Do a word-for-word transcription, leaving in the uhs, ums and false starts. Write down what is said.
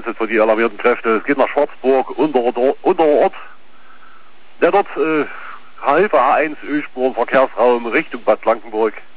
Einsätze für die alarmierten Kräfte. Es geht nach Schwarzburg, Unterort. Unterort. Der dort äh, Hilfe A eins Ölspuren Verkehrsraum Richtung Bad Blankenburg.